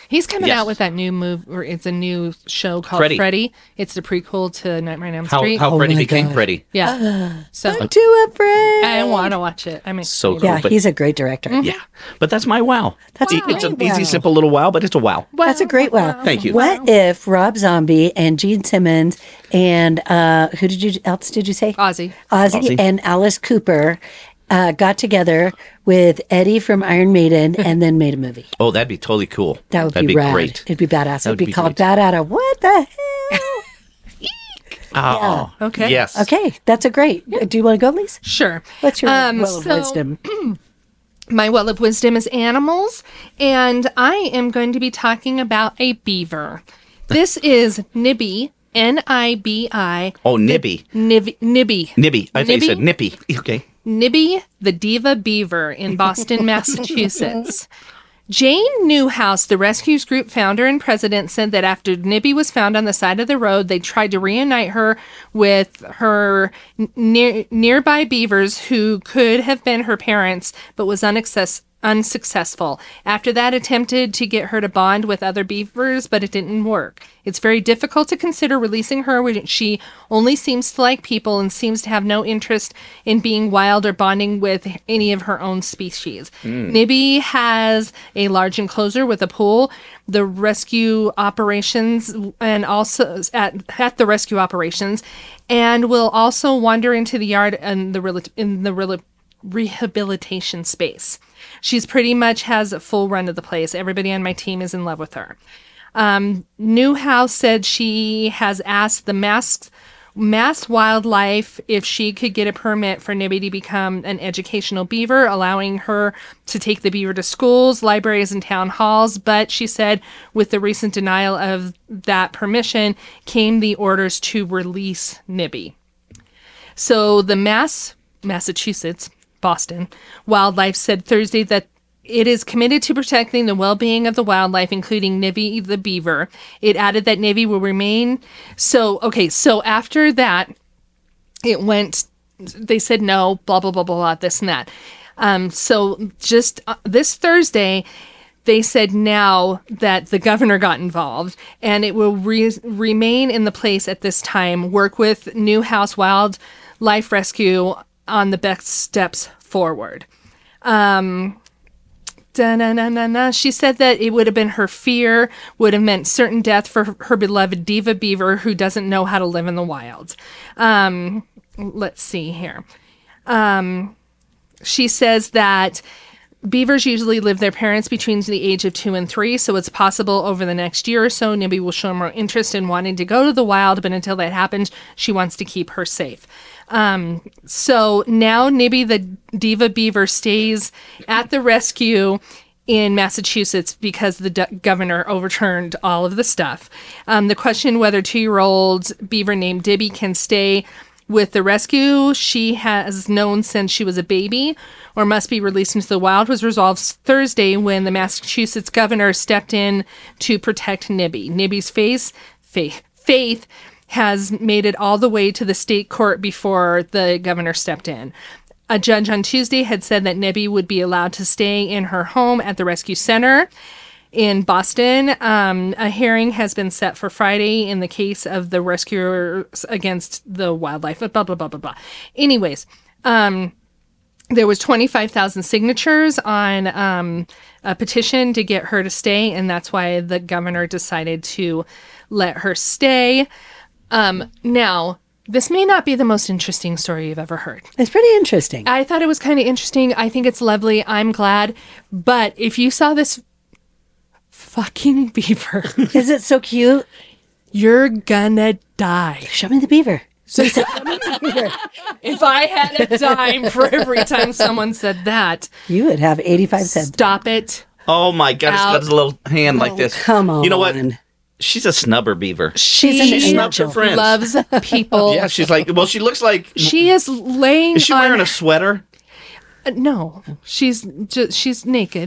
He's coming Yes. out with that new move, or it's a new show called Freddy. Freddy. It's the prequel to Nightmare on Elm How Street. how Oh Freddy my became God. Freddy. yeah. So I'm too afraid. I want to watch it. I mean, So cool. Yeah, but, he's a great director. yeah, but that's my wow. That's a E- It's an great easy, wow. simple little wow, but it's a wow. That's a great wow. Thank you. What if Rob Zombie and Gene Simmons and uh, who did you else did you say? Ozzy. Ozzy, Ozzy. and Alice Cooper uh, got together with Eddie from Iron Maiden and then made a movie. Oh, that'd be totally cool. That would That'd be, be rad. great. It'd be badass. That It'd would be, be called great. Bad Outta What the hell? Oh, Okay. Yes. Okay, that's a great. Do you want to go, Lisa? Sure. What's your Um, well of so- wisdom? My well of wisdom is animals, and I am going to be talking about a beaver. This is Nibby, N I B I. Oh, Nibby. Nibby. Nibby. Nibby. I thought you said Nibby? nippy. Okay. Nibby the Diva Beaver in Boston, Massachusetts. Jane Newhouse, the rescues group founder and president, said that after Nibby was found on the side of the road, they tried to reunite her with her n- near, nearby beavers who could have been her parents, but was unaccess- unsuccessful. After that, attempted to get her to bond with other beavers, but it didn't work. It's very difficult to consider releasing her when she only seems to like people and seems to have no interest in being wild or bonding with any of her own species. Nibby has a large enclosure with a pool. The rescue operations and also at at the rescue operations, and will also wander into the yard and the rel- in the rel- rehabilitation space. She's pretty much has a full run of the place. Everybody on my team is in love with her. Um, Newhouse said she has asked the Mass, Mass Wildlife if she could get a permit for Nibby to become an educational beaver, allowing her to take the beaver to schools, libraries, and town halls. But she said with the recent denial of that permission came the orders to release Nibby. So the Mass, Massachusetts, Boston Wildlife said Thursday that it is committed to protecting the well-being of the wildlife, including Nibby the beaver. It added that Nibby will remain. So, okay, so after that, it went, they said no, blah, blah, blah, blah, blah, this and that. Um, so just uh, this Thursday, they said now that the governor got involved and it will re- remain in the place at this time, work with Newhouse Wildlife Rescue on the best steps forward. Um, da-na-na-na-na. She said that it would have been her fear, would have meant certain death for her beloved diva beaver who doesn't know how to live in the wild. Um, let's see here. Um, she says that beavers usually live their parents between the age of two and three, so it's possible over the next year or so Nibby will show more interest in wanting to go to the wild, but until that happens, she wants to keep her safe. Um, so now Nibby the diva beaver stays at the rescue in Massachusetts because the d- governor overturned all of the stuff. Um, the question whether two-year-old beaver named Dibby can stay with the rescue she has known since she was a baby or must be released into the wild was resolved Thursday when the Massachusetts governor stepped in to protect Nibby. Nibby's face, faith, faith has made it all the way to the state court before the governor stepped in. A judge on Tuesday had said that Nibby would be allowed to stay in her home at the rescue center in Boston. Um, a hearing has been set for Friday in the case of the rescuers against the wildlife, blah, blah, blah, blah, blah. Anyways, um, there was twenty-five thousand signatures on um, a petition to get her to stay, and that's why the governor decided to let her stay. Um, now, this may not be the most interesting story you've ever heard. It's pretty interesting. I thought it was kind of interesting. I think it's lovely. I'm glad. But if you saw this fucking beaver, Is it so cute? you're gonna die. Show me the beaver. Lisa, show me the beaver. If I had a dime for every time someone said that, You would have eighty-five cents. stop it. Oh my God! It's Out. got his little hand like this. Come on. You know what? She's a snubber beaver. She's an She snubs her angel. friends. loves people. Yeah, she's like. Well, she looks like. She is laying Is she on wearing a sweater? Uh, no, she's just she's naked.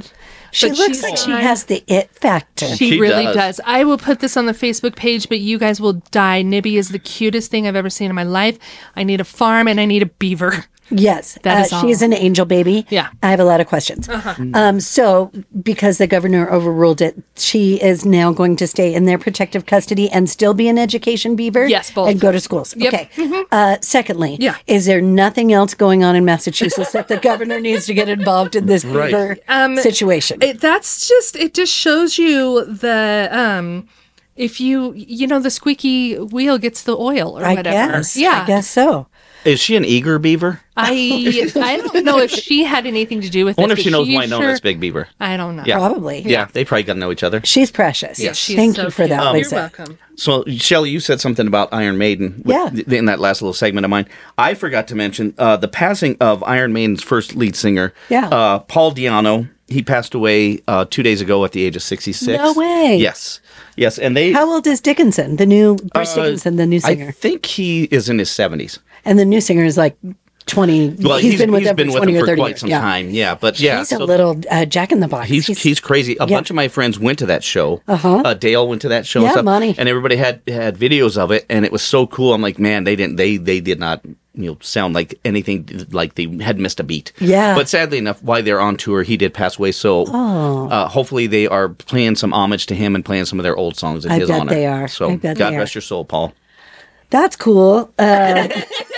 She But looks she's like she trying- has the it factor. She, She really does. does. I will put this on the Facebook page, but you guys will die. Nibby is the cutest thing I've ever seen in my life. I need a farm and I need a beaver. Yes, That uh, is all. she is an angel baby. Yeah. I have a lot of questions. Um, so, because the governor overruled it, she is now going to stay in their protective custody and still be an education beaver. Yes, both. and go to schools. Yep. Okay. Uh, secondly, Yeah. is there nothing else going on in Massachusetts that the governor needs to get involved in this Right. beaver Um, situation? It, that's just, it just shows you the, um, if you, you know, the squeaky wheel gets the oil or I whatever. guess. Yeah. I guess so. Is she an eager beaver? I, I don't know if she had anything to do with I wonder this, if she but knows she Winona's sure- big beaver. I don't know. Yeah. Probably. Yeah, they probably got to know each other. She's precious. Yes. She's Thank so you for cute. that, You're Lisa. welcome. So, Shelley, you said something about Iron Maiden with- Yeah. in that last little segment of mine. I forgot to mention uh, the passing of Iron Maiden's first lead singer, Yeah. uh, Paul Di'Anno. He passed away uh, two days ago at the age of sixty-six. No way. Yes. Yes. And they. How old is Dickinson, the new Bruce uh, Dickinson, the new I singer? think he is in his seventies. And the new singer is like twenty. Well, he's been with them been for with twenty them or for thirty quite years. some yeah. time. Yeah. But yeah. He's a so- little uh, Jack in the Box. He's, he's crazy. A yeah. bunch of my friends went to that show. Uh-huh. Uh, Dale went to that show. Yeah, and stuff, Monty. and everybody had had videos of it, and it was so cool. I'm like, man, they didn't. They they did not. You know, sound like anything like they had missed a beat. Yeah. But sadly enough, while they're on tour, he did pass away. So Oh. uh, hopefully they are playing some homage to him and playing some of their old songs in I his bet honor. they are. So I bet God they rest are. your soul, Paul. That's cool. Uh,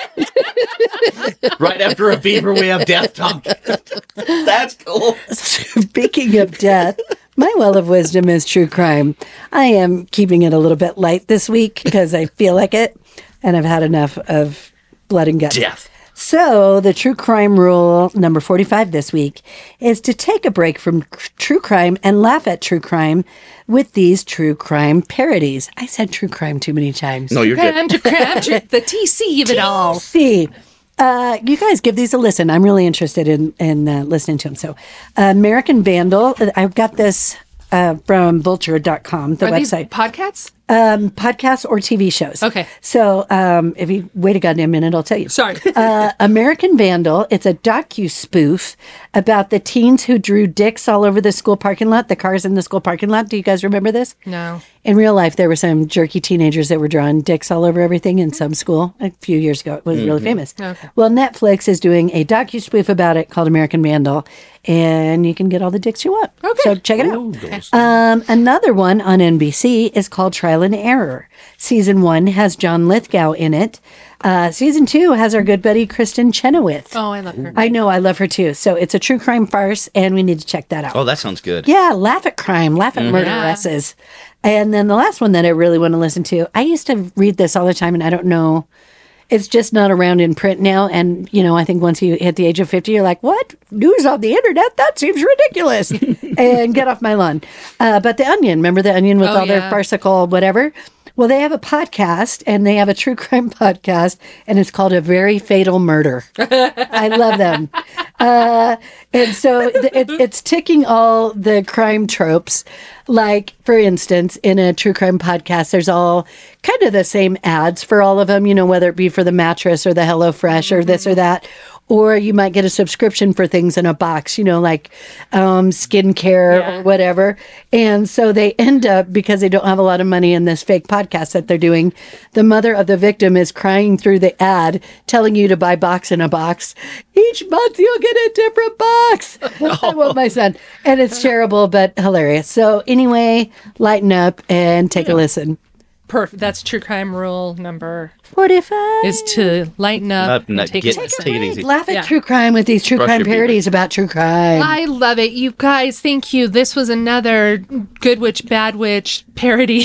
Right after a beaver, we have death talk. That's cool. speaking of death, my well of wisdom is true crime. I am keeping it a little bit light this week because I feel like it, and I've had enough of blood and guts. Death. So, the true crime rule number forty-five this week is to take a break from c- true crime and laugh at true crime with these true crime parodies. I said true crime too many times. No, you're good. Cram, to cram, to the T C of it all. See, uh, you guys give these a listen. I'm really interested in in uh, listening to them. So, uh, American Vandal. I've got this uh, from vulture dot com, the Are these website. podcasts? Um, podcasts or T V shows. Okay. So, um, if you wait a goddamn minute, I'll tell you. Sorry. uh, American Vandal. It's a docu-spoof about the teens who drew dicks all over the school parking lot, the cars in the school parking lot. Do you guys remember this? No. In real life, there were some jerky teenagers that were drawing dicks all over everything in some school a few years ago. It was really famous. Okay. Well, Netflix is doing a docu-spoof about it called American Vandal, and you can get all the dicks you want. Okay. So check it out. Um, another one on N B C is called Trial and Error. Season one has John Lithgow in it. Uh, season two has our good buddy Kristen Chenoweth. Oh, I love her. I know, I love her too. So it's a true crime farce, and we need to check that out. Oh, that sounds good. Yeah, laugh at crime, laugh at murderesses. And then the last one that I really want to listen to, I used to read this all the time, and I don't know. It's just not around in print now. And, you know, I think once you hit the age of fifty, you're like, what? News on the internet? That seems ridiculous. And get off my lawn. Uh, but The Onion, remember The Onion with Oh, all their yeah. farcical whatever? Well, they have a podcast, and they have a true crime podcast, and it's called A Very Fatal Murder. I love them. Uh, and so th- it, it's ticking all the crime tropes. Like, for instance, in a true crime podcast, there's all kind of the same ads for all of them, you know, whether it be for the mattress or the HelloFresh or this or that. Or you might get a subscription for things in a box, you know, like um, skincare Yeah. or whatever. And so they end up, because they don't have a lot of money in this fake podcast that they're doing, the mother of the victim is crying through the ad, telling you to buy box in a box. Each month you'll get a different box. I want my son. And it's terrible, but hilarious. So anyway, lighten up and take a listen. Perfect. That's true crime rule number forty-five is to lighten up Up, and not- take get- a listen. take it easy. Laugh at Yeah. true crime with these true Brush crime your beard. parodies about true crime. I love it. You guys, thank you. This was another Good Witch, Bad Witch parody.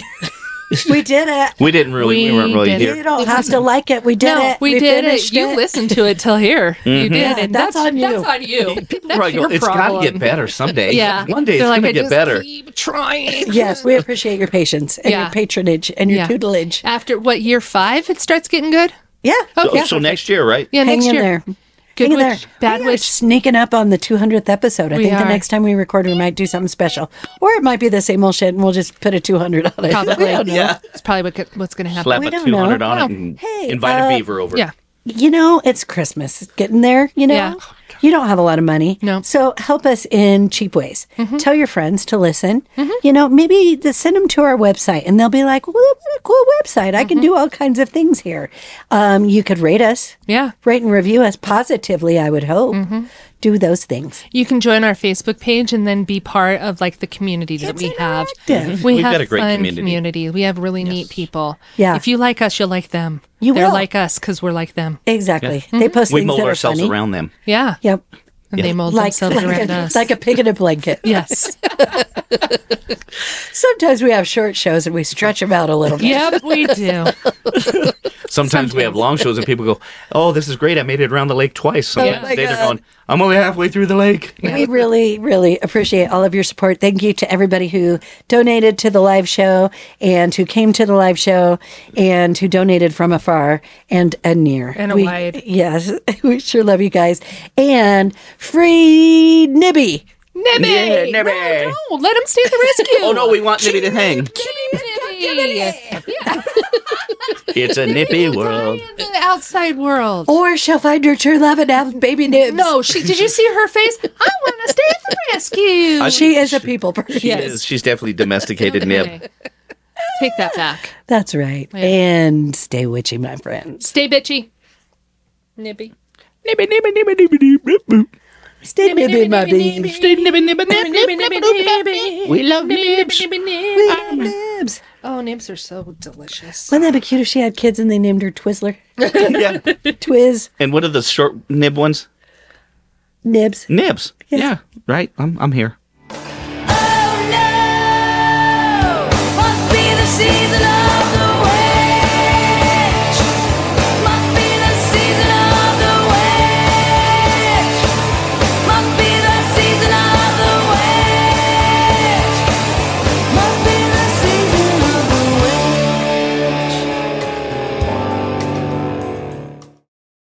We did it. We didn't really. We, We weren't really did here. You don't have to like it. We did no, it. we, did it. finished You listened to it till here. You did. Yeah, and that's on you. That's on you. That's Right, your it's got to problem. get better someday. Yeah. One day it's They're like, going to I get just better. Keep trying. Yes, we appreciate your patience and Yeah. your patronage and your Yeah. tutelage. After what, year five, it starts getting good? Yeah. So, yeah. so next year, right? Yeah, Hang next in year. there. Good Hang in Witch, there. Bad We are Witch. sneaking up on the two hundredth episode. I We think the are. next time we record, we might do something special. Or it might be the same old shit and we'll just put a two hundred on it. Probably. We don't know. Yeah. It's probably what, could- what's going to happen. Slap We a don't two hundred know. on it No. and Hey, invite uh, a beaver over. Yeah. You know, it's Christmas. It's getting there, you know? Yeah. You don't have a lot of money. No. So help us in cheap ways. Tell your friends to listen. You know, maybe to send them to our website and they'll be like, well, what a cool website. I can do all kinds of things here. Um, you could rate us. Yeah. Rate and review us positively, I would hope. Do those things. You can join our Facebook page and then be part of like the community that It's we have. interactive. We We've have got a great fun community. We have really neat people. Yeah. If you like us, you'll like them. You They're will. like us because we're like them. Exactly. They post We things mold that are ourselves funny. around them. Yeah. Yep. And they mold Like, themselves like, around a, us. like a pig in a blanket. yes. Sometimes we have short shows and we stretch them out a little bit. Yep, we do. Sometimes we have long shows and people go, "Oh, this is great! I made it around the lake twice." Sometimes my they- they're God. going, "I'm only halfway through the lake." We really, really appreciate all of your support. Thank you to everybody who donated to the live show and who came to the live show and who donated from afar and, and near. And we, wide. Yes, we sure love you guys. And free Nibby. Nibby! Yeah, Nibby. No, no, let him stay at the rescue. Oh no, we want Nippy to hang. Nibby! It's a nippy world. In the outside world. Or she'll find her true love and have baby Nibs. No, she. Did you see her face? I want to stay at the rescue. I- She is a people person. She Yes. is. She's definitely domesticated nib. Okay. Take that back. That's right. And stay witchy, my friends. Stay bitchy. Nibby. Nibby, nibby, nibby, nibby, nibby, nibby. Stay Nibby, my baby. Stay nibby, nibby, nibby, Nibby, nibby, nibby, nibby. nibby. We love nibs. Nibby, nibby, We nibby. love Nibs. Oh, nibs are so delicious. Wouldn't that be cute if she had kids and they named her Twizzler? Yeah. Twiz, And what are the short nib ones? Nibs. Nibs. Yeah. Right. I'm I'm here.